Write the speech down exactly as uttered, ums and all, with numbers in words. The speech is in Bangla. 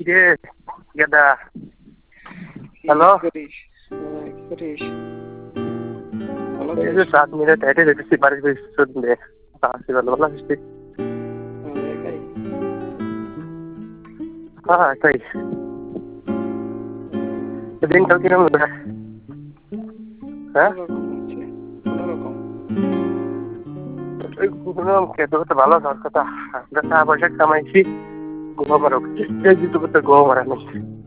রে গেদা। হ্যালো করিস করিস ভালো এই যে সাত মিনিট হেঁটে যেতেছি বাড়ির পিছনে আসছি ভালো ভালো আসছি একাই হ্যাঁ তাই দিনকাল কিরকম হ্যাঁ কোনোরকম হচ্ছে কোনোরকম ঘুমাম খেতে তো ভালো হওয়ার কথা আমরা টাকা পয়সা কামাইছি ঘুমাবার ঘুম মারা নেই